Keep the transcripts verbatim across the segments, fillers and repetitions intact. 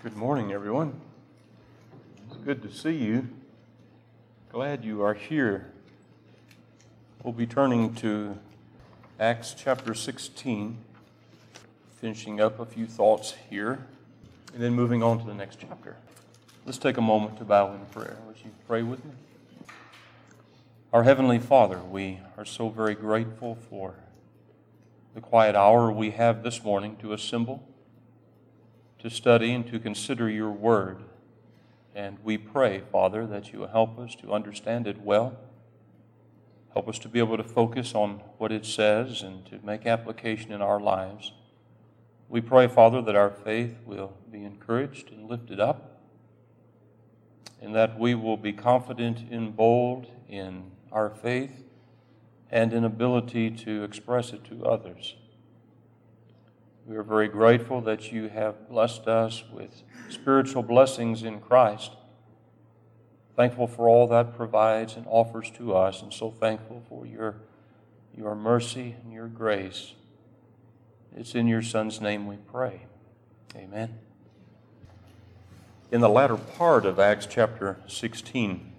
Good morning, everyone. It's good to see you. Glad you are here. We'll be turning to Acts chapter sixteen, finishing up a few thoughts here, and then moving on to the next chapter. Let's take a moment to bow in prayer. Would you pray with me? Our Heavenly Father, we are so very grateful for the quiet hour we have this morning to assemble, to study and to consider your word. And we pray, Father, that you will help us to understand it well. Help us to be able to focus on what it says and to make application in our lives. We pray, Father, that our faith will be encouraged and lifted up, and that we will be confident and bold in our faith and in ability to express it to others. We are very grateful that you have blessed us with spiritual blessings in Christ. Thankful for all that provides and offers to us, and so thankful for your, your mercy and your grace. It's in your Son's name we pray. Amen. In the latter part of Acts chapter sixteen,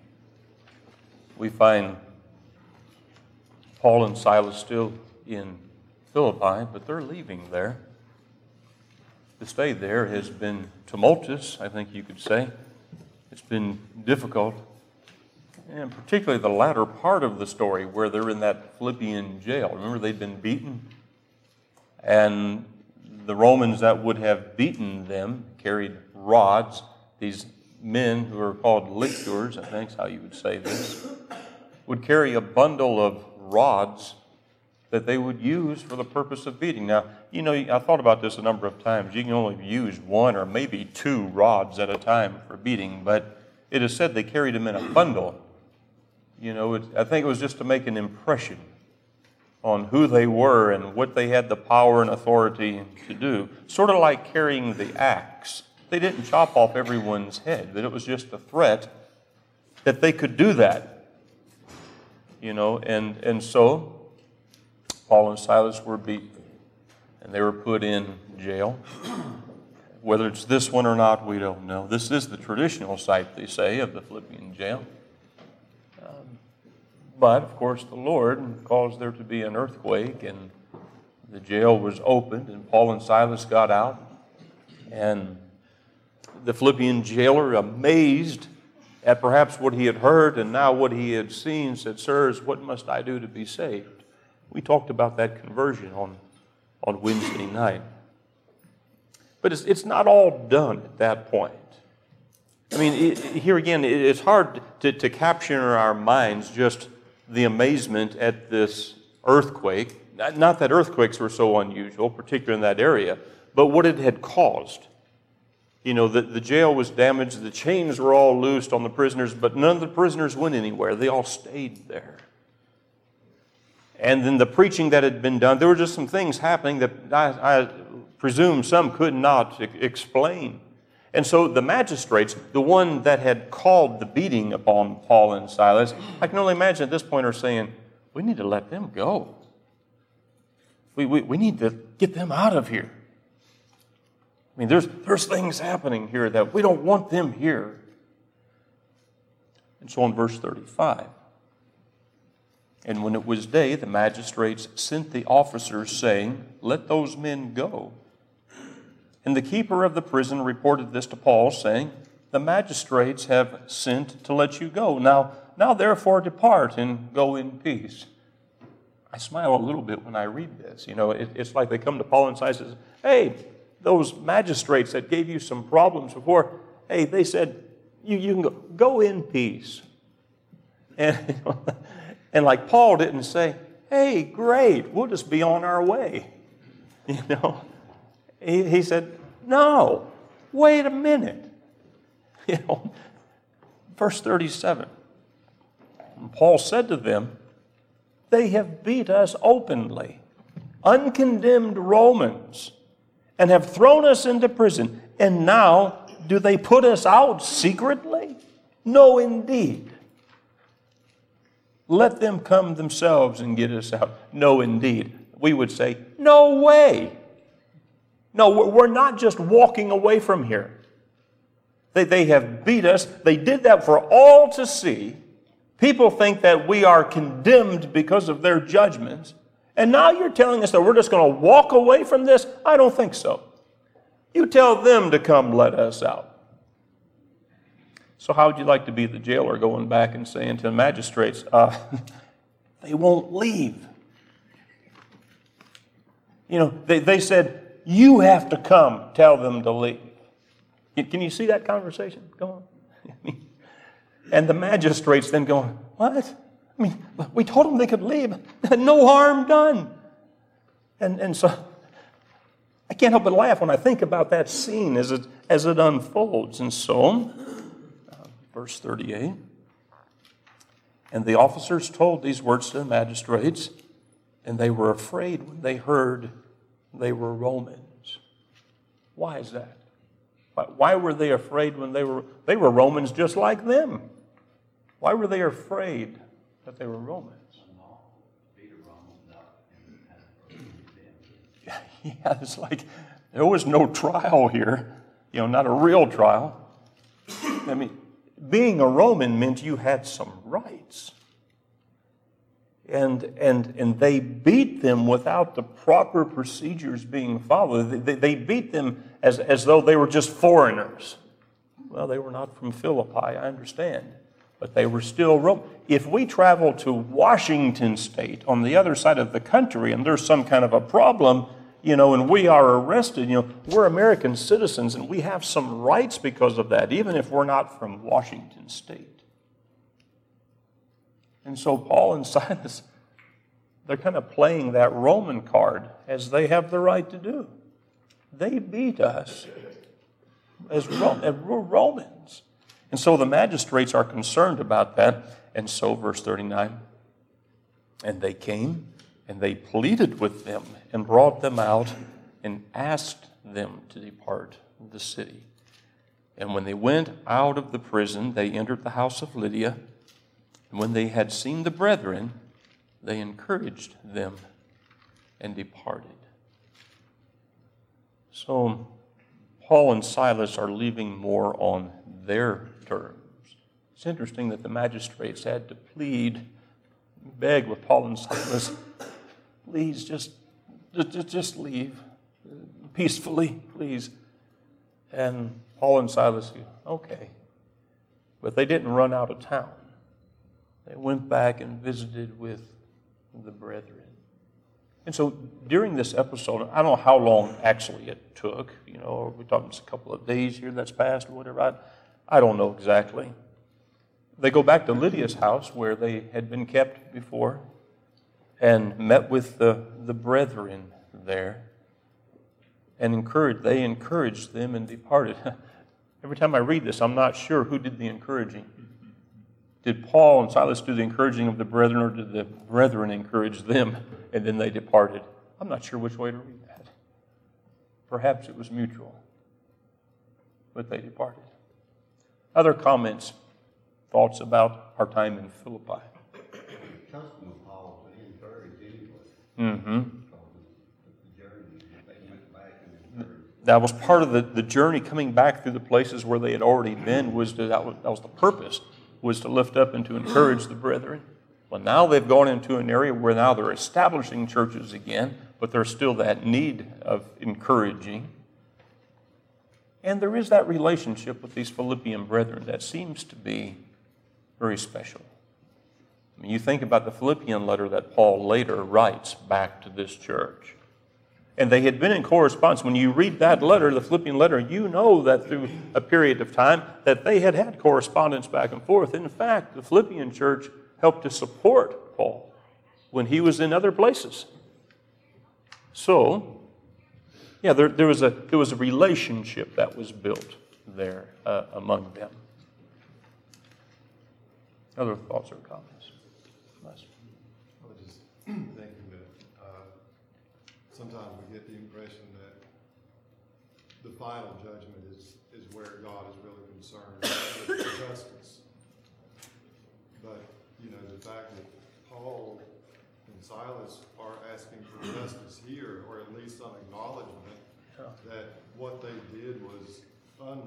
we find Paul and Silas still in Philippi, but they're leaving there. The stay there has been tumultuous, I think you could say. It's been difficult, and particularly the latter part of the story where they're in that Philippian jail. Remember, they'd been beaten, and the Romans that would have beaten them carried rods. These men who are called lictors, I think is how you would say this, would carry a bundle of rods that they would use for the purpose of beating. Now, you know, I thought about this a number of times. You can only use one or maybe two rods at a time for beating, but it is said they carried them in a bundle. You know, it, I think it was just to make an impression on who they were and what they had the power and authority to do. Sort of like carrying the axe. They didn't chop off everyone's head, but it was just a threat that they could do that. You know, and, and so Paul and Silas were beaten, and they were put in jail. Whether it's this one or not, we don't know. This is the traditional site, they say, of the Philippian jail. Um, but, of course, the Lord caused there to be an earthquake, and the jail was opened, and Paul and Silas got out. And the Philippian jailer, amazed at perhaps what he had heard and now what he had seen, said, "Sirs, what must I do to be saved?" We talked about that conversion on, on Wednesday night. But it's, it's not all done at that point. I mean, it, here again, it, it's hard to, to capture in our minds just the amazement at this earthquake. Not, not that earthquakes were so unusual, particularly in that area, but what it had caused. You know, the, the jail was damaged, the chains were all loosed on the prisoners, but none of the prisoners went anywhere. They all stayed there. And then the preaching that had been done, there were just some things happening that I, I presume some could not explain. And so the magistrates, the one that had called the beating upon Paul and Silas, I can only imagine at this point are saying, we need to let them go. We, we, we need to get them out of here. I mean, there's, there's things happening here that we don't want them here. And so in verse thirty-five, "And when it was day, the magistrates sent the officers, saying, 'Let those men go.' And the keeper of the prison reported this to Paul, saying, 'The magistrates have sent to let you go. Now, now therefore depart and go in peace.'" I smile a little bit when I read this. You know, it, it's like they come to Paul and Silas and say, "Hey, those magistrates that gave you some problems before, hey, they said, you, you can go, go in peace." And you know, And like Paul didn't say, "Hey, great, we'll just be on our way." You know, he, he said, "No, wait a minute." You know, verse thirty-seven, and Paul said to them, "They have beat us openly, uncondemned Romans, and have thrown us into prison. And now do they put us out secretly? No, indeed. Let them come themselves and get us out. No, indeed." We would say, "No way. No, we're not just walking away from here. They, they have beat us. They did that for all to see. People think that we are condemned because of their judgments. And now you're telling us that we're just going to walk away from this? I don't think so. You tell them to come let us out. So how would you like to be the jailer going back and saying to the magistrates, uh, they won't leave? You know, they, they said, you have to come tell them to leave. Can you see that conversation going on? And the magistrates then going, what? I mean, we told them they could leave. No harm done. And, and so I can't help but laugh when I think about that scene as it, as it unfolds. And so, uh, verse thirty-eight, and the officers told these words to the magistrates, and they were afraid when they heard they were Romans. Why is that? Why were they afraid when they were, they were Romans just like them? Why were they afraid that they were Romans? Yeah, it's like there was no trial here, you know, not a real trial. I mean, being a Roman meant you had some rights. And, and, and they beat them without the proper procedures being followed. They, they beat them as, as though they were just foreigners. Well, they were not from Philippi, I understand. But they were still Rome. If we travel to Washington State on the other side of the country and there's some kind of a problem, you know, and we are arrested, you know, we're American citizens and we have some rights because of that, even if we're not from Washington State. And so Paul and Silas, they're kind of playing that Roman card as they have the right to do. They beat us as we're Romans. And so the magistrates are concerned about that. And so verse thirty-nine, and they came and they pleaded with them and brought them out and asked them to depart the city. And when they went out of the prison, they entered the house of Lydia. And when they had seen the brethren, they encouraged them and departed. So Paul and Silas are leaving more on their terms. It's interesting that the magistrates had to plead, beg with Paul and Silas, please just, just, just leave peacefully, please. And Paul and Silas said, okay. But they didn't run out of town. They went back and visited with the brethren. And so during this episode, I don't know how long actually it took. You know, are we talking just a couple of days here that's passed or whatever? I, I don't know exactly. They go back to Lydia's house where they had been kept before and met with the, the brethren there and encouraged, they encouraged them and departed. Every time I read this, I'm not sure who did the encouraging. Did Paul and Silas do the encouraging of the brethren, or did the brethren encourage them and then they departed? I'm not sure which way to read that. Perhaps it was mutual, but they departed. Other comments, thoughts about our time in Philippi? Custom of Paul to encourage anyway. Mm-hmm. The journey, they went back and encouraged. That was part of the, the journey coming back through the places where they had already been. Was to, that was that was the purpose. Was to lift up and to encourage the brethren. Well, now they've gone into an area where now they're establishing churches again, but there's still that need of encouraging. And there is that relationship with these Philippian brethren that seems to be very special. I mean, you think about the Philippian letter that Paul later writes back to this church. And they had been in correspondence. When you read that letter, the Philippian letter, you know that through a period of time that they had had correspondence back and forth. In fact, the Philippian church helped to support Paul when he was in other places. So, yeah, there, there was a there was a relationship that was built there uh, among them. Other thoughts or comments? Nice. I was just thinking that uh, sometimes we get the impression that the final judgment is, is where God is really concerned with justice. But, you know, the fact that Paul and Silas are asking for justice here, or at least an acknowledgement Yeah. that what they did was unworthy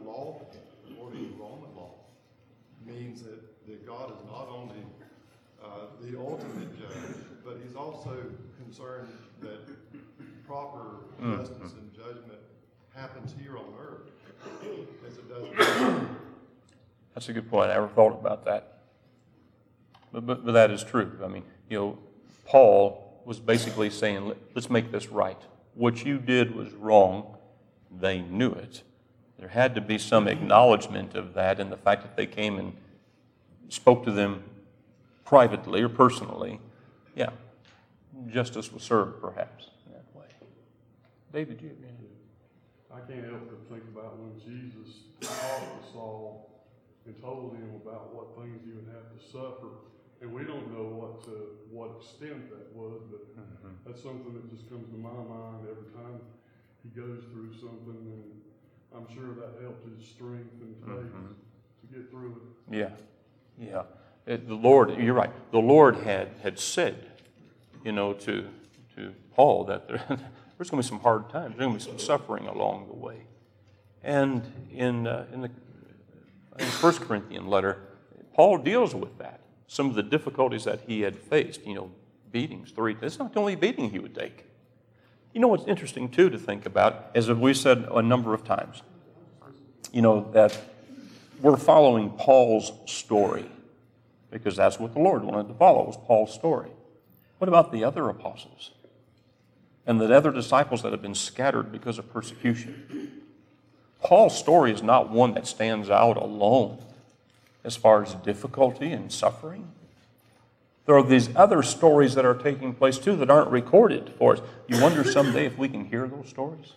law, according to Roman law, means that, that God is not only uh, the ultimate judge, but he's also concerned that proper Mm-hmm. justice and judgment happens here on earth as it does. That's a good point. I never thought about that. But, but, but that is true. I mean, you know, Paul was basically saying, Let, let's make this right. What you did was wrong. They knew it. There had to be some acknowledgement of that, and the fact that they came and spoke to them privately or personally, yeah, justice was served perhaps in that way. David, you have any? I can't help but think about when Jesus talked to Saul and told him about what things he would have to suffer. And we don't know what to, what extent that was, but mm-hmm. that's something that just comes to my mind every time he goes through something, and I'm sure that helped his strength and faith mm-hmm. to get through it. Yeah, yeah. It, the Lord, you're right. The Lord had had said, you know, to to Paul that there, there's going to be some hard times. There's going to be some suffering along the way. And in uh, in the in First Corinthians letter, Paul deals with that. Some of the difficulties that he had faced. You know, beatings. Three. It's not the only beating he would take. You know what's interesting too to think about, as we said a number of times. You know that we're following Paul's story because that's what the Lord wanted to follow, was Paul's story. What about the other apostles and the other disciples that have been scattered because of persecution? Paul's story is not one that stands out alone as far as difficulty and suffering. There are these other stories that are taking place too that aren't recorded for us. You wonder someday if we can hear those stories?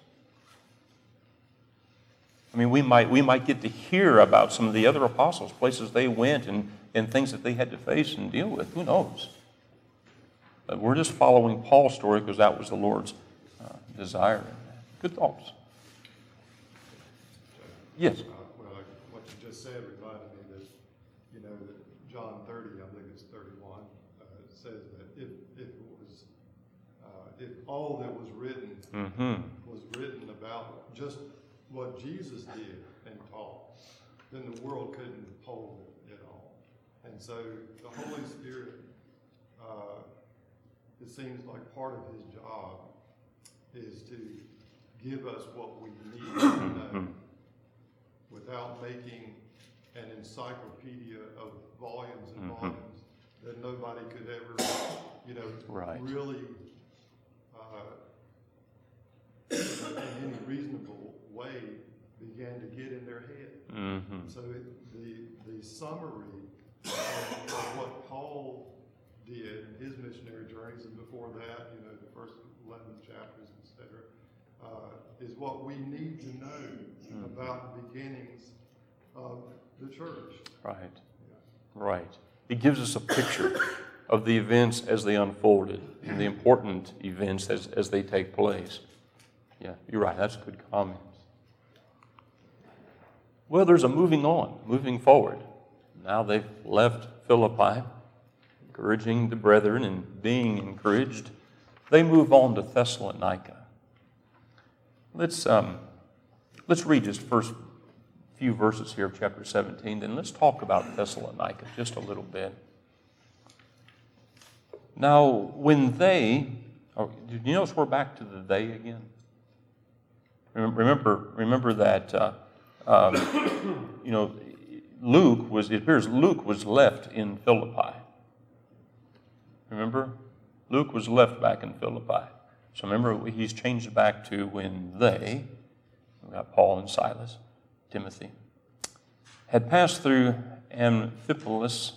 I mean, we might we might get to hear about some of the other apostles, places they went and, and things that they had to face and deal with. Who knows? But we're just following Paul's story because that was the Lord's uh, desire. Good thoughts. Yes. Uh, well, like what you just said reminded me that, you know, that John thirty, I believe it's thirty-one, uh, says that if, if it was, uh, if all that was written mm-hmm. was written about just what Jesus did and taught, then the world couldn't hold it at all. And so the Holy Spirit, uh, it seems like part of his job is to give us what we need to know without making an encyclopedia of volumes and mm-hmm. volumes that nobody could ever, you know, right. really, uh, in any reasonable way, began to get in their head. Mm-hmm. So it, the the summary of, of what Paul did in his missionary journeys, and before that, you know, the first eleven chapters, et cetera, uh, is what we need to know mm-hmm. about the beginnings of the church. Right. Yeah. Right. It gives us a picture of the events as they unfolded and the important events as, as they take place. Yeah, you're right. That's a good comment. Well, there's a moving on, moving forward. Now they've left Philippi, encouraging the brethren and being encouraged. They move on to Thessalonica. Let's um, let's read just first few verses here of chapter seventeen, then let's talk about Thessalonica just a little bit. Now, when they, oh, did you notice we're back to the they again? Remember, remember that, uh, um, you know, Luke was, it appears Luke was left in Philippi. Remember? Luke was left back in Philippi. So remember, he's changed back to when they, we got Paul and Silas, Timothy, had passed through Amphipolis,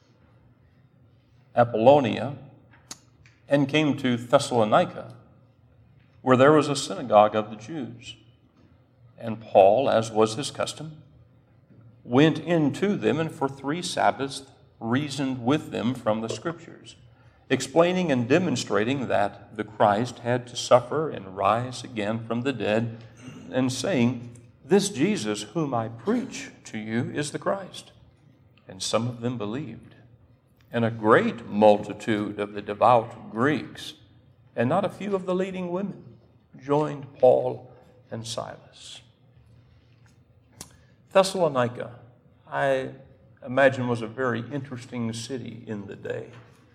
Apollonia, and came to Thessalonica, where there was a synagogue of the Jews. And Paul, as was his custom, went into them and for three Sabbaths reasoned with them from the Scriptures, explaining and demonstrating that the Christ had to suffer and rise again from the dead, and saying, "This Jesus whom I preach to you is the Christ." And some of them believed. And a great multitude of the devout Greeks, and not a few of the leading women, joined Paul and Silas. Thessalonica, I imagine, was a very interesting city in the day.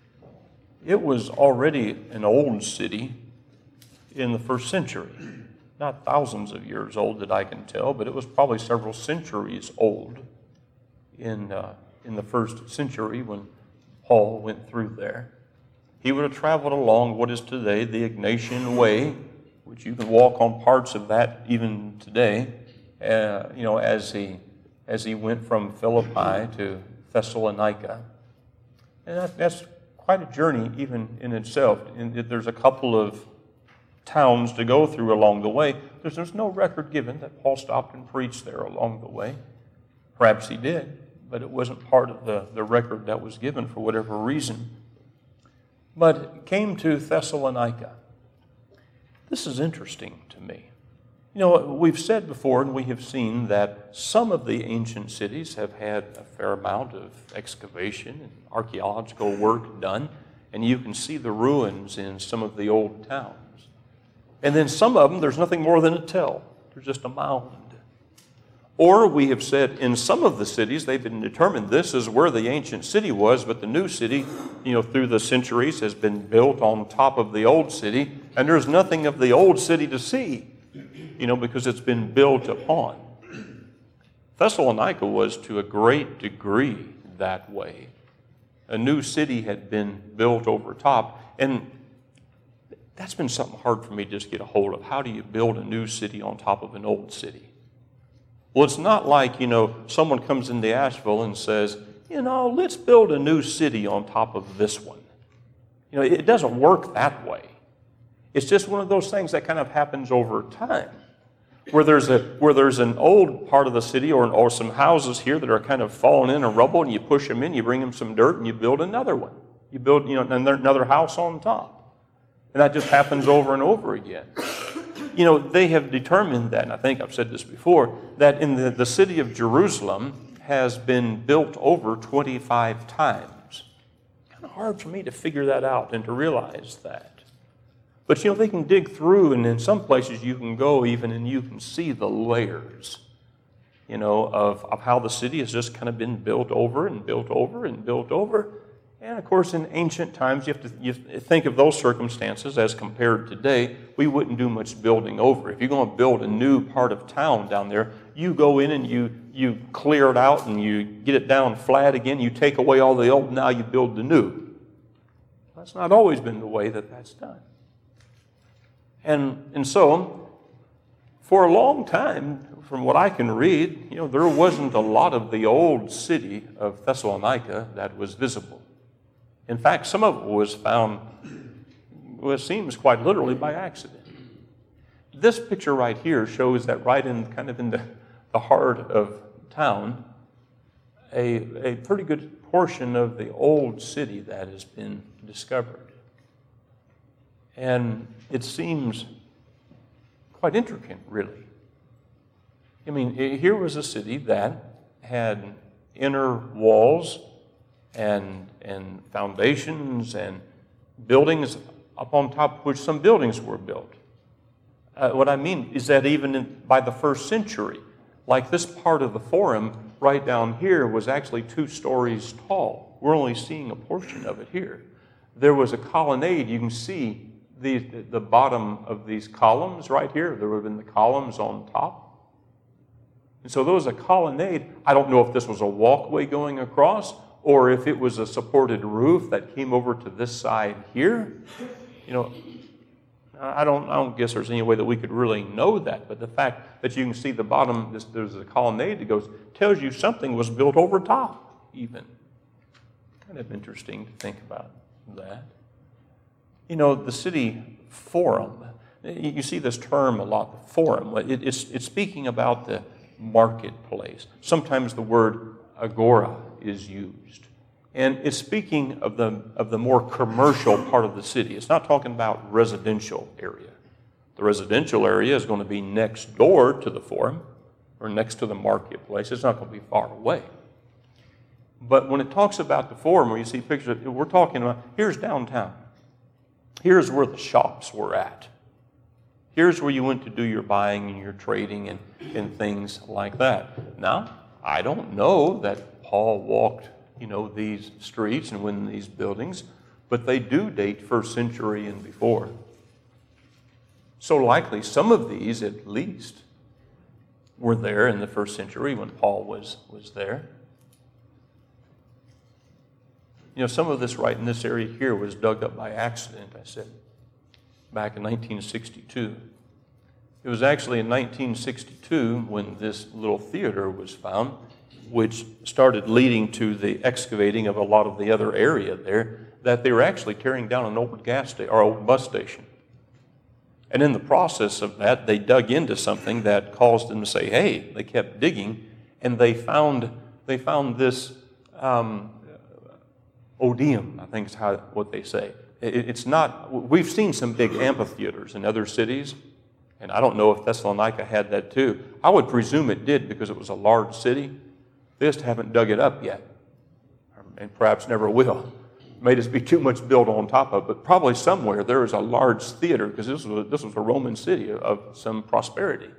It was already an old city in the first century. Not thousands of years old that I can tell, but it was probably several centuries old in, uh, in the first century when Paul went through there. He would have traveled along what is today the Ignatian Way, which you can walk on parts of that even today, uh, you know, as he, as he went from Philippi to Thessalonica. And that, that's quite a journey even in itself. And there's a couple of towns to go through along the way. There's, there's no record given that Paul stopped and preached there along the way. Perhaps he did, but it wasn't part of the, the record that was given for whatever reason. But came to Thessalonica. This is interesting to me. You know, we've said before and we have seen that some of the ancient cities have had a fair amount of excavation and archaeological work done, and you can see the ruins in some of the old towns. And then some of them, there's nothing more than a tell. There's just a mound. Or we have said in some of the cities, they've been determined this is where the ancient city was, but the new city, you know, through the centuries has been built on top of the old city, and there's nothing of the old city to see, you know, because it's been built upon. Thessalonica was to a great degree that way. A new city had been built over top, and that's been something hard for me to just get a hold of. How do you build a new city on top of an old city? Well, it's not like, you know, someone comes into Asheville and says, you know, let's build a new city on top of this one. You know, it doesn't work that way. It's just one of those things that kind of happens over time, where there's a where there's an old part of the city or, or some houses here that are kind of falling in and rubble, and you push them in, you bring them some dirt, and you build another one. You build, you know, another house on top. And that just happens over and over again. You know, they have determined that, and I think I've said this before, that in the, the city of Jerusalem has been built over twenty-five times. Kind of hard for me to figure that out and to realize that. But, you know, they can dig through, and in some places you can go even and you can see the layers, you know, of, of how the city has just kind of been built over and built over and built over. And, of course, in ancient times, you have to you think of those circumstances as compared to today. We wouldn't do much building over. If you're going to build a new part of town down there, you go in and you, you clear it out and you get it down flat again. You take away all the old, now you build the new. That's not always been the way that that's done. And, and so, for a long time, from what I can read, you know, there wasn't a lot of the old city of Thessalonica that was visible. In fact, some of it was found, well, it seems quite literally by accident. This picture right here shows that right in kind of in the, the heart of town, a, a pretty good portion of the old city that has been discovered. And it seems quite intricate, really. I mean, here was a city that had inner walls and and foundations and buildings up on top of which some buildings were built. Uh, what I mean is that even in, by the first century, like this part of the forum right down here was actually two stories tall. We're only seeing a portion of it here. There was a colonnade. You can see the, the bottom of these columns right here. There would have been the columns on top. And so there was a colonnade. I don't know if this was a walkway going across or if it was a supported roof that came over to this side here. You know, I don't, I don't guess there's any way that we could really know that, but the fact that you can see the bottom, this, there's a colonnade that goes, tells you something was built over top, even. Kind of interesting to think about that. You know, the city forum, you see this term a lot, the forum. It, it's, it's speaking about the marketplace. Sometimes the word agora is used. And it's speaking of the, of the more commercial part of the city. It's not talking about residential area. The residential area is going to be next door to the forum or next to the marketplace. It's not going to be far away. But when it talks about the forum, where you see pictures, we're talking about, here's downtown. Here's where the shops were at. Here's where you went to do your buying and your trading and, and things like that. Now, I don't know that Paul walked, you know, these streets and went in these buildings, but they do date first century and before. So likely some of these, at least, were there in the first century when Paul was, was there. You know, some of this right in this area here was dug up by accident, I said, back in nineteen sixty-two. It was actually in nineteen sixty-two when this little theater was found, which started leading to the excavating of a lot of the other area there, that they were actually tearing down an old gas station or old bus station. And in the process of that, they dug into something that caused them to say, hey, they kept digging, and they found they found this um, odeum, I think is how what they say. It, it's not, we've seen some big amphitheaters in other cities, and I don't know if Thessalonica had that too. I would presume it did because it was a large city. They just haven't dug it up yet, and perhaps never will. It may just be too much built on top of it, but probably somewhere there is a large theater because this was a, this was a Roman city of some prosperity.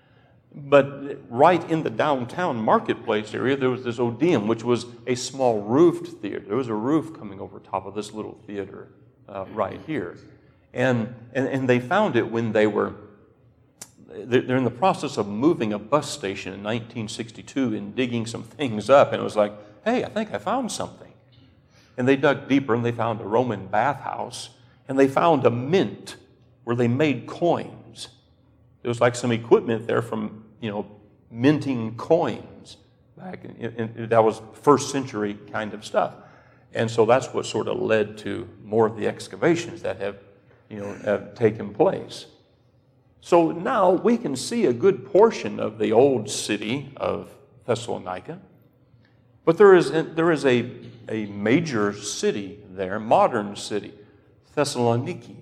But right in the downtown marketplace area, there was this odeum, which was a small roofed theater. There was a roof coming over top of this little theater uh, right here. And, and, and they found it when they were, they're in the process of moving a bus station in nineteen sixty-two and digging some things up. And it was like, hey, I think I found something. And they dug deeper and they found a Roman bathhouse. And they found a mint where they made coins. There was like some equipment there from, you know, minting coins back in, in, in, that was first century kind of stuff. And so that's what sort of led to more of the excavations that have, you know, have taken place. So now we can see a good portion of the old city of Thessalonica. But there is, there is a, a major city there, modern city, Thessaloniki.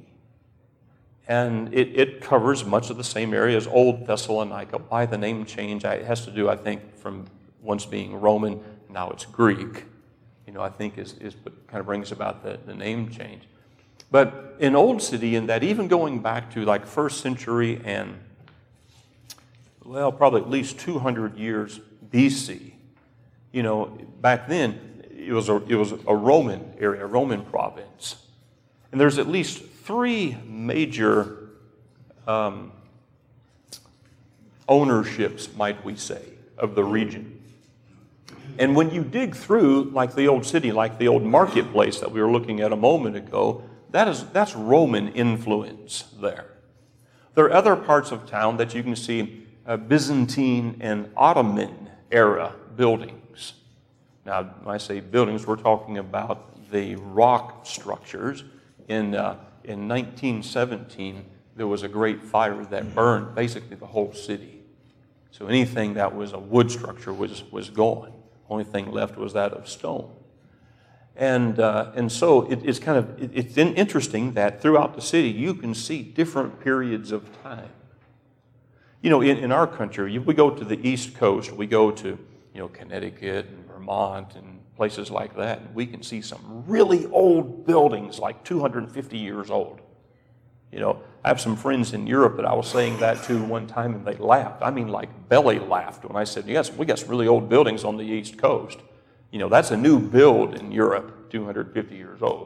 And it, it covers much of the same area as Old Thessalonica. Why the name change? It has to do, I think, from once being Roman, now it's Greek. You know, I think is, is what kind of brings about the, the name change. But in Old City, in that even going back to like first century and, well, probably at least two hundred years B C, you know, back then it was a, it was a Roman area, a Roman province. And there's at least three major um, ownerships, might we say, of the region. And when you dig through, like the old city, like the old marketplace that we were looking at a moment ago, that is, that's Roman influence there. There are other parts of town that you can see uh, Byzantine and Ottoman era buildings. Now, when I say buildings, we're talking about the rock structures. In, uh, in nineteen seventeen, there was a great fire that burned basically the whole city. So anything that was a wood structure was, was gone. Only thing left was that of stone. And, uh, and so it, it's kind of, it, it's interesting that throughout the city you can see different periods of time. You know, in, in our country, we go to the East Coast, we go to, you know, Connecticut and Vermont and places like that, and we can see some really old buildings, like two hundred fifty years old. You know, I have some friends in Europe that I was saying that to one time, and they laughed. I mean, like belly laughed when I said, yes, we got some really old buildings on the East Coast. You know, that's a new build in Europe, two hundred fifty years old.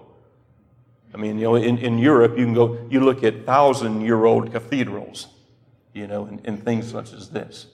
I mean, you know, in, in Europe, you can go, you look at thousand-year-old cathedrals, you know, and, and things such as this.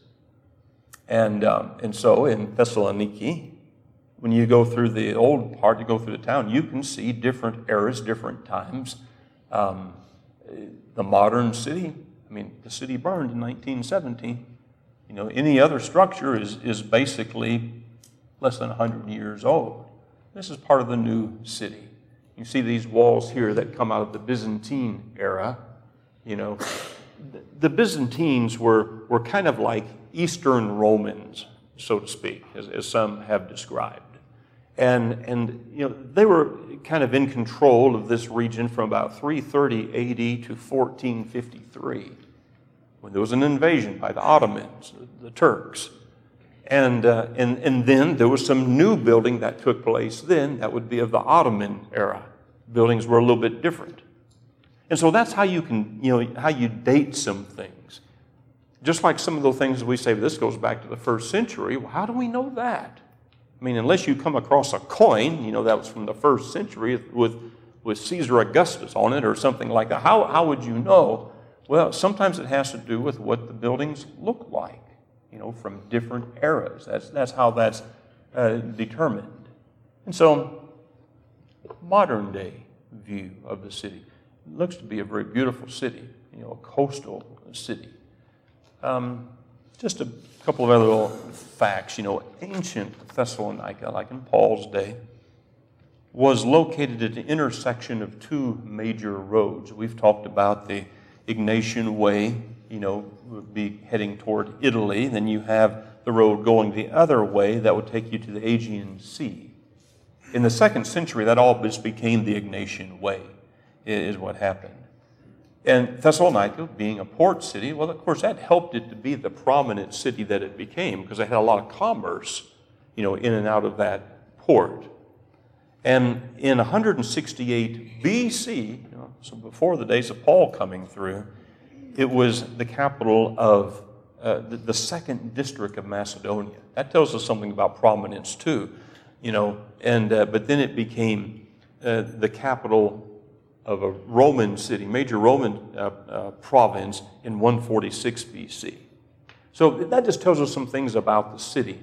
And, um, and so in Thessaloniki, when you go through the old part, you go through the town, you can see different eras, different times. Um, the modern city, I mean, the city burned in nineteen seventeen. You know, any other structure is, is basically less than one hundred years old. This is part of the new city. You see these walls here that come out of the Byzantine era. You know, the Byzantines were, were kind of like Eastern Romans, so to speak, as, as some have described. And, and you know, they were kind of in control of this region from about three thirty A D to fourteen fifty-three, when there was an invasion by the Ottomans, the Turks. And, uh, and, and then there was some new building that took place then that would be of the Ottoman era. Buildings were a little bit different. And so that's how you can, you know, how you date some things. just like some of those things that we say, this goes back to the first century. Well, how do we know that? I mean, unless you come across a coin, you know, that was from the first century with, with Caesar Augustus on it or something like that. How, how would you know? Well, sometimes it has to do with what the buildings look like, you know, from different eras. That's, that's how that's uh, determined. And so, modern day view of the city. It looks to be a very beautiful city, you know, a coastal city. Um, just a couple of other little facts. You know, ancient Thessalonica, like in Paul's day, was located at the intersection of two major roads. We've talked about the Ignatian Way, you know, would be heading toward Italy. Then you have the road going the other way that would take you to the Aegean Sea. In the second century, that all just became the Ignatian Way, is what happened. And Thessalonica, being a port city, well, of course, that helped it to be the prominent city that it became because they had a lot of commerce, you know, in and out of that port. And in one sixty-eight B C, you know, so before the days of Paul coming through, it was the capital of uh, the, the second district of Macedonia. That tells us something about prominence too, you know. And uh, but then it became uh, the capital of a Roman city, major Roman uh, uh, province in one forty-six B C. So that just tells us some things about the city.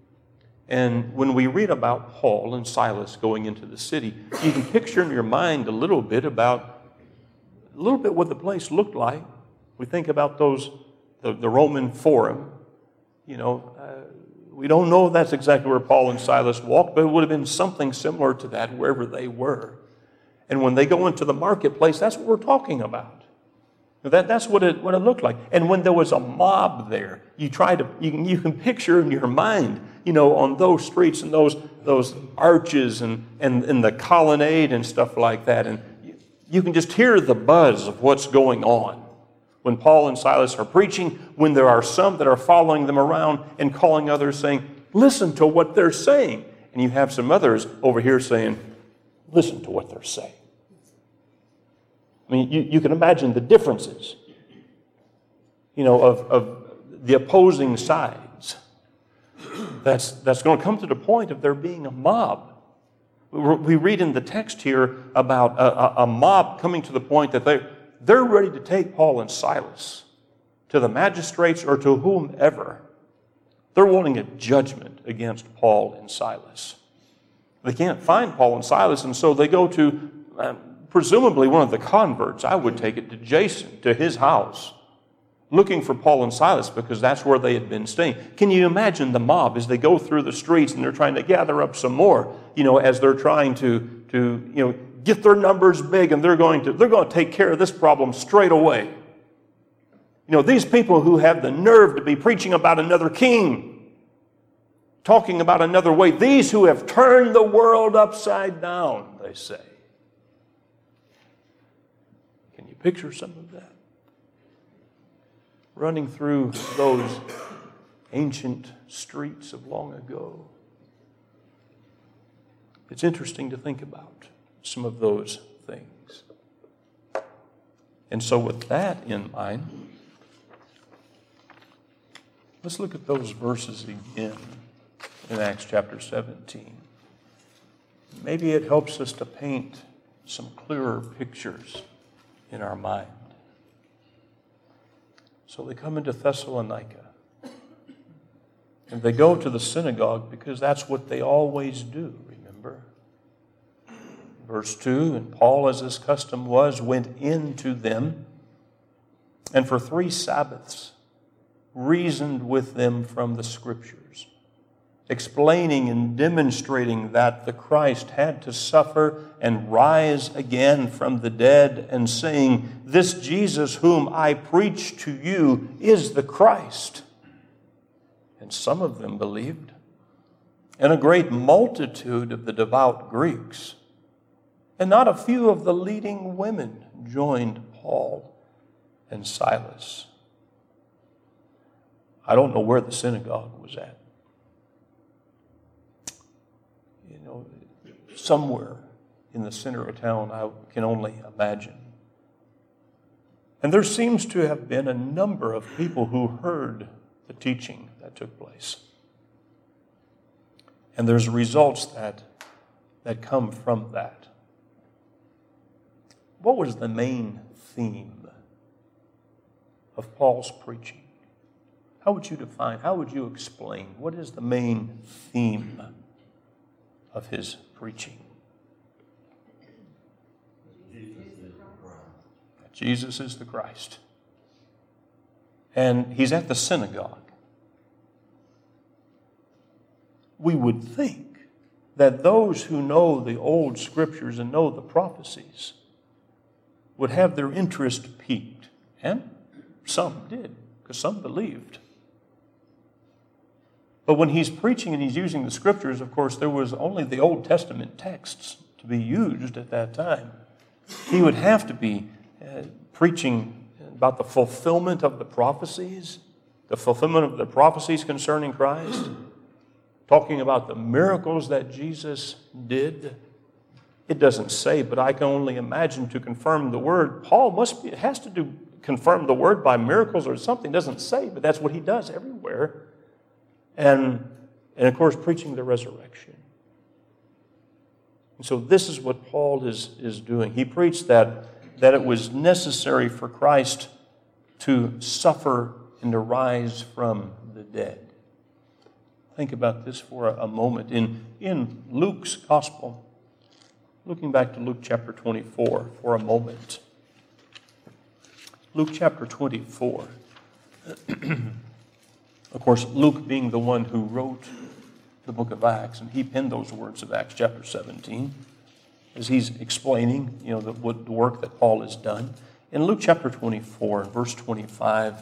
And when we read about Paul and Silas going into the city, you can picture in your mind a little bit about, a little bit what the place looked like. We think about those, the, the Roman Forum. You know, uh, we don't know if that's exactly where Paul and Silas walked, but it would have been something similar to that wherever they were. And when they go into the marketplace, that's what we're talking about. That, that's what it, what it looked like. And when there was a mob there, you try to you can, you can picture in your mind, you know, on those streets and those those arches and, and, and the colonnade and stuff like that. And you, you can just hear the buzz of what's going on. When Paul and Silas are preaching, when there are some that are following them around and calling others saying, listen to what they're saying. And you have some others over here saying, listen to what they're saying. I mean, you, you can imagine the differences, you know, of, of the opposing sides. That's, that's going to come to the point of there being a mob. We read in the text here about a, a, a mob coming to the point that they, they're ready to take Paul and Silas to the magistrates or to whomever. They're wanting a judgment against Paul and Silas. They can't find Paul and Silas, and so they go to um, presumably one of the converts. I would take it to Jason, to his house, looking for Paul and Silas because that's where they had been staying. Can you imagine the mob as they go through the streets and they're trying to gather up some more, you know, as they're trying to, to you know, get their numbers big, and they're going to they're going to take care of this problem straight away. You know, these people who have the nerve to be preaching about another king, talking about another way, these who have turned the world upside down, they say. Can you picture some of that? Running through those ancient streets of long ago. It's interesting to think about some of those things. And so with that in mind, let's look at those verses again in Acts chapter seventeen. Maybe it helps us to paint some clearer pictures in our mind. So they come into Thessalonica, and they go to the synagogue because that's what they always do, remember? Verse two, and Paul, as his custom was, went into them, and for three Sabbaths reasoned with them from the Scriptures, explaining and demonstrating that the Christ had to suffer and rise again from the dead, and saying, this Jesus whom I preach to you is the Christ. And some of them believed, and a great multitude of the devout Greeks, and not a few of the leading women joined Paul and Silas. I don't know where the synagogue was at. You know, somewhere in the center of town, I can only imagine. And there seems to have been a number of people who heard the teaching that took place. And there's results that, that come from that. What was the main theme of Paul's preaching? How would you define, how would you explain, what is the main theme of his preaching? Jesus is the Christ. And he's at the synagogue. We would think that those who know the old scriptures and know the prophecies would have their interest piqued. And some did, because some believed. But when he's preaching and he's using the scriptures, of course, there was only the Old Testament texts to be used at that time. He would have to be uh, preaching about the fulfillment of the prophecies, the fulfillment of the prophecies concerning Christ, talking about the miracles that Jesus did. It doesn't say, but I can only imagine to confirm the word. Paul must be, has to do confirm the word by miracles or something. It doesn't say, but that's what he does everywhere. And, and of course, preaching the resurrection. And so this is what Paul is, is doing. He preached that, that it was necessary for Christ to suffer and to rise from the dead. Think about this for a, a moment. In, in Luke's gospel, looking back to Luke chapter twenty-four for a moment. Luke chapter twenty-four. Of course, Luke being the one who wrote the book of Acts, and he penned those words of Acts chapter seventeen, as he's explaining, you know, the, what, the work that Paul has done. In Luke chapter twenty-four, verse twenty-five,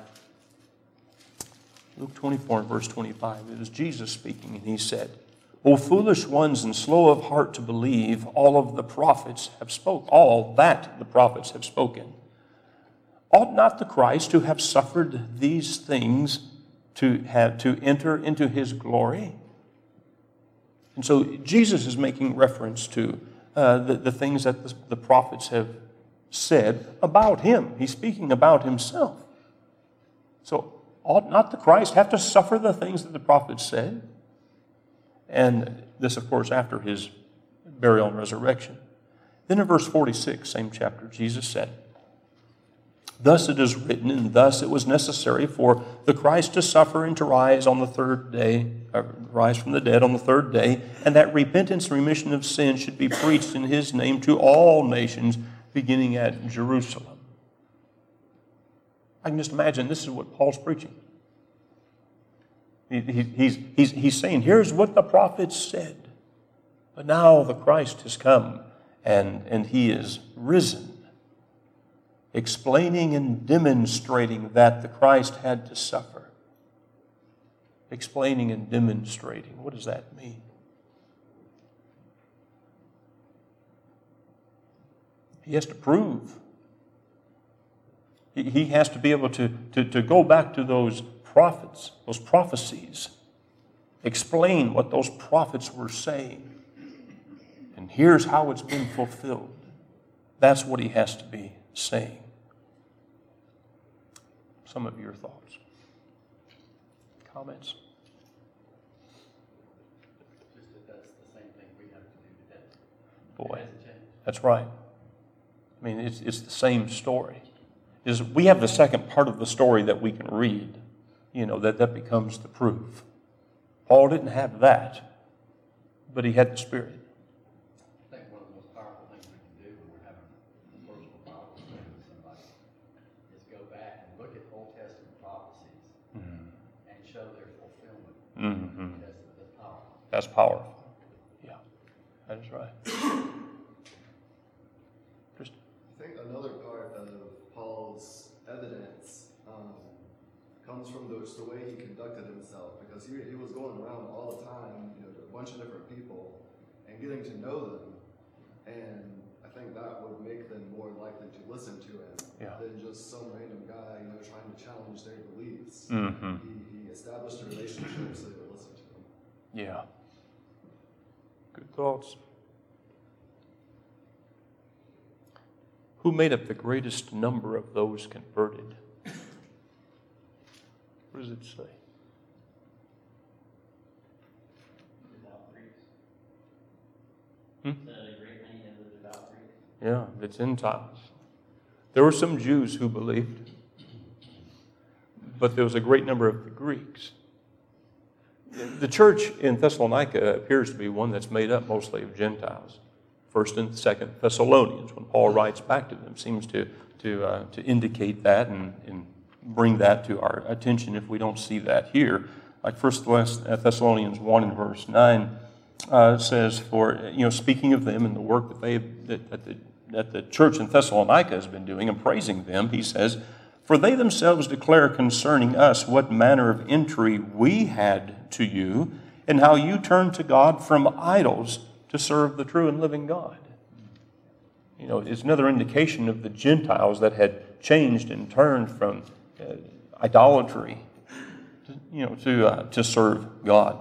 Luke twenty-four and verse twenty-five, it is Jesus speaking, and he said, O foolish ones and slow of heart to believe, all of the prophets have spoken, all that the prophets have spoken. Ought not the Christ to have suffered these things to have to enter into his glory? And so Jesus is making reference to uh, the, the things that the, the prophets have said about him. He's speaking about himself. So ought not the Christ have to suffer the things that the prophets said? And this, of course, after his burial and resurrection. Then in verse forty-six, same chapter, Jesus said, Thus it is written, and thus it was necessary for the Christ to suffer and to rise on the third day, uh, rise from the dead on the third day, and that repentance and remission of sin should be preached in his name to all nations, beginning at Jerusalem. I can just imagine this is what Paul's preaching. He, he, he's, he's, he's saying, here's what the prophets said, but now the Christ has come, and, and he is risen. Explaining and demonstrating that the Christ had to suffer. Explaining and demonstrating. What does that mean? He has to prove. He, he has to be able to, to, to go back to those prophets, those prophecies. Explain what those prophets were saying. And here's how it's been fulfilled. That's what he has to be saying. Some of your thoughts, comments? Just that that's the same thing we have to do today. Boy, It hasn't changed. that's right. I mean, it's it's the same story. Is we have the second part of the story that we can read. You know, that that becomes the proof. Paul didn't have that, but he had the Spirit. I think one of the most powerful things we can do when we're having a personal Bible study with somebody is go back and look at Old Testament prophecies Mm-hmm. and show their fulfillment. Mm-hmm. That's, that's powerful. That's powerful. Yeah, that is right. Just, I think another part of Paul's evidence um, comes from the, just the way he conducted himself, because he, he was going around all the time, you know, to a bunch of different people and getting to know them, and I think that would make them more likely to listen to him Yeah. than just some random guy, you know, trying to challenge their beliefs. mm-hmm. He, he established a relationship so they would listen to him. Yeah. Good thoughts. Who made up the greatest number of those converted? What does it say? Devout Greeks. Hmm? Said a great many of the devout Greeks. Yeah, the Gentiles. There were some Jews who believed, but there was a great number of the Greeks. The church in Thessalonica appears to be one that's made up mostly of Gentiles. First and Second Thessalonians, when Paul writes back to them, seems to to uh, to indicate that and, and bring that to our attention if we don't see that here. Like First Thessalonians one and verse nine uh, says, "For you know, speaking of them and the work that they that, that the that the church in Thessalonica has been doing and praising them, he says, for they themselves declare concerning us what manner of entry we had to you, and how you turned to God from idols to serve the true and living God." You know, it's another indication of the Gentiles that had changed and turned from uh, idolatry, to, you know, to uh, to serve God.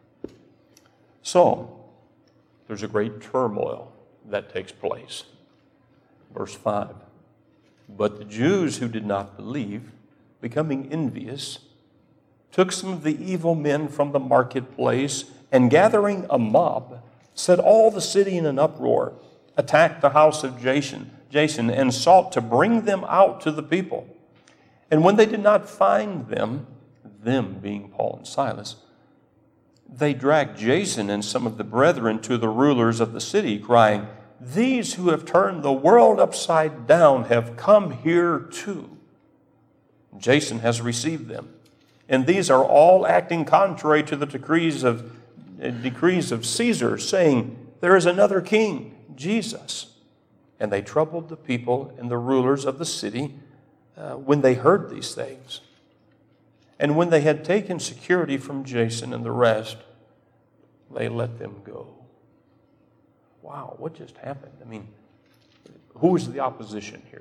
So there's a great turmoil that takes place. Verse five. But the Jews who did not believe, becoming envious, took some of the evil men from the marketplace, and gathering a mob, set all the city in an uproar, attacked the house of Jason, Jason, and sought to bring them out to the people. And when they did not find them, them being Paul and Silas, they dragged Jason and some of the brethren to the rulers of the city, crying, "These who have turned the world upside down have come here too. Jason has received them, and these are all acting contrary to the decrees of uh, decrees of Caesar, saying, there is another king, Jesus." And they troubled the people and the rulers of the city uh, when they heard these things. And when they had taken security from Jason and the rest, they let them go. Wow, what just happened? I mean, who is the opposition here?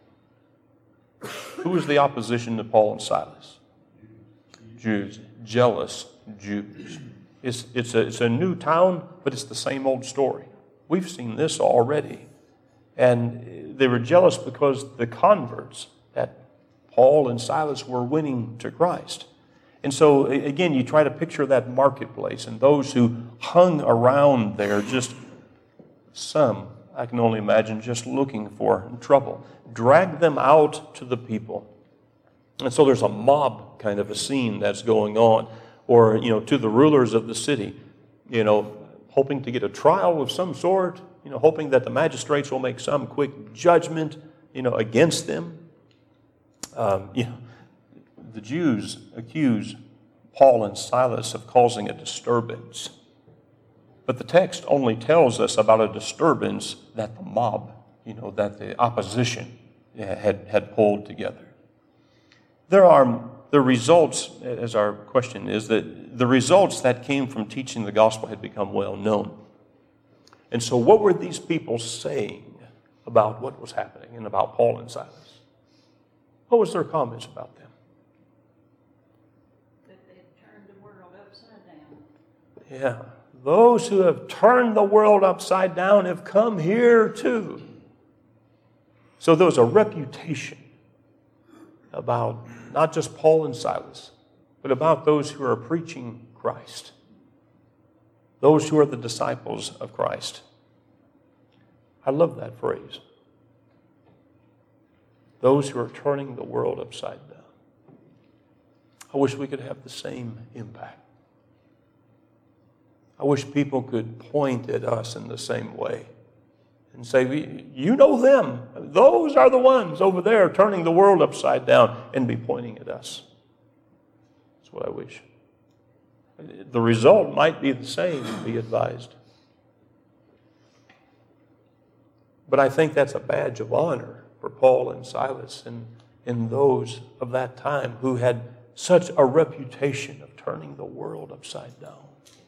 Who is the opposition to Paul and Silas? Jews, jealous Jews. It's, it's, a, it's a new town, but it's the same old story. We've seen this already. And they were jealous because the converts that Paul and Silas were winning to Christ. And so, again, you try to picture that marketplace and those who hung around there, just some, I can only imagine, just looking for trouble. Drag them out to the people. And so there's a mob kind of a scene that's going on. Or, you know, to the rulers of the city, you know, hoping to get a trial of some sort, you know, hoping that the magistrates will make some quick judgment, you know, against them. Um, you know, the Jews accuse Paul and Silas of causing a disturbance. But the text only tells us about a disturbance that the mob, you know, that the opposition had, had pulled together. There are the results, as our question is, that the results that came from teaching the gospel had become well known. And so what were these people saying about what was happening and about Paul and Silas? What was their comments about them? That they've turned the world upside down. Yeah. Those who have turned the world upside down have come here too. So there was a reputation about not just Paul and Silas, but about those who are preaching Christ. Those who are the disciples of Christ. I love that phrase. Those who are turning the world upside down. I wish we could have the same impact. I wish people could point at us in the same way and say, you know them. Those are the ones over there turning the world upside down, and be pointing at us. That's what I wish. The result might be the same, be advised. But I think that's a badge of honor for Paul and Silas and, and those of that time who had such a reputation of turning the world upside down.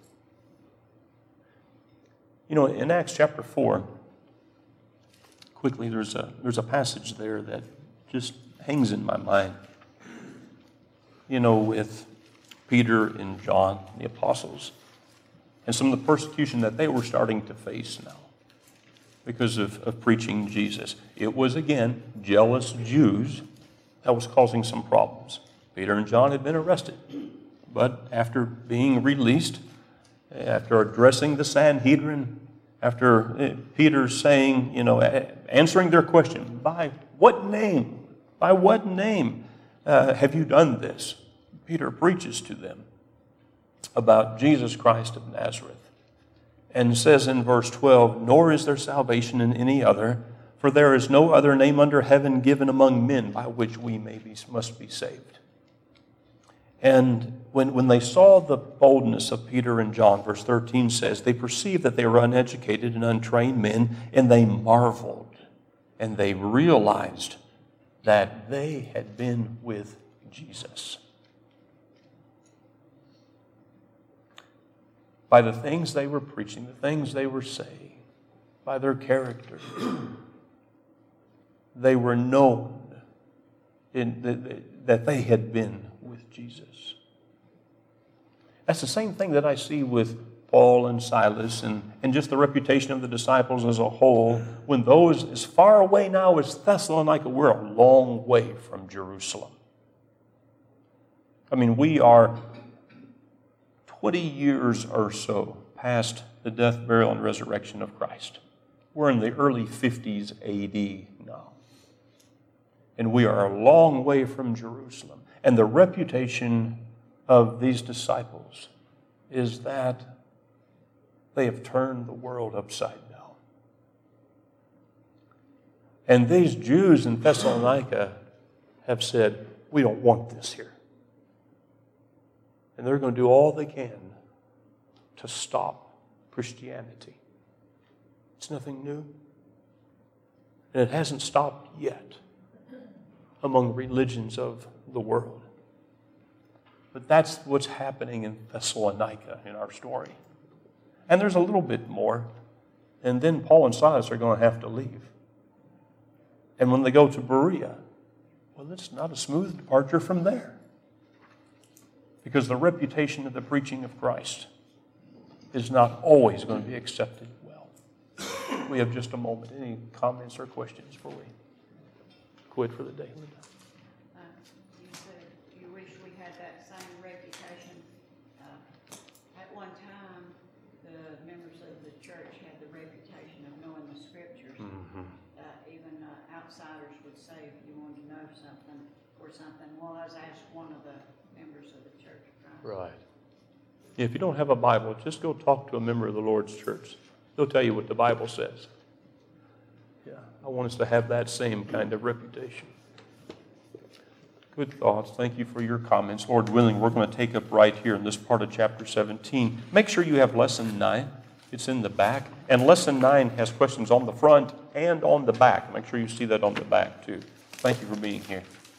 You know, in Acts chapter four, quickly, there's a, there's a passage there that just hangs in my mind. You know, with Peter and John, the apostles, and some of the persecution that they were starting to face now. because of, of preaching Jesus. It was, again, jealous Jews that was causing some problems. Peter and John had been arrested, but after being released, after addressing the Sanhedrin, after Peter saying, you know, answering their question, by what name, by what name uh, have you done this? Peter preaches to them about Jesus Christ of Nazareth and says in verse twelve, nor is there salvation in any other, for there is no other name under heaven given among men by which we may be, must be saved. And when, when they saw the boldness of Peter and John, verse thirteen says, they perceived that they were uneducated and untrained men, and they marveled, and they realized that they had been with Jesus. By the things they were preaching, the things they were saying, by their character, they were known in the, that they had been with Jesus. That's the same thing that I see with Paul and Silas and, and just the reputation of the disciples as a whole. When those, as far away now as Thessalonica, we're a long way from Jerusalem. I mean, we are twenty years or so past the death, burial, and resurrection of Christ. We're in the early fifties A D now. And we are a long way from Jerusalem. And the reputation of these disciples is that they have turned the world upside down. And these Jews in Thessalonica have said, we don't want this here. And they're going to do all they can to stop Christianity. It's nothing new. And it hasn't stopped yet among religions of the world. But that's what's happening in Thessalonica in our story. And there's a little bit more. And then Paul and Silas are going to have to leave. And when they go to Berea, well, it's not a smooth departure from there. Because the reputation of the preaching of Christ is not always going to be accepted well. We have just a moment. Any comments or questions before we quit for the day? Linda? Uh, you said you wish we had that same reputation. Uh, at one time, the members of the church had the reputation of knowing the Scriptures. Mm-hmm. Uh, even uh, outsiders would say, if you wanted to know something or something was, ask one of the members of the church. Right. If you don't have a Bible, just go talk to a member of the Lord's church. They'll tell you what the Bible says. Yeah, I want us to have that same kind of reputation. Good thoughts. Thank you for your comments. Lord willing, we're going to take up right here in this part of chapter seventeen. Make sure you have lesson nine. It's in the back. And lesson nine has questions on the front and on the back. Make sure you see that on the back too. Thank you for being here.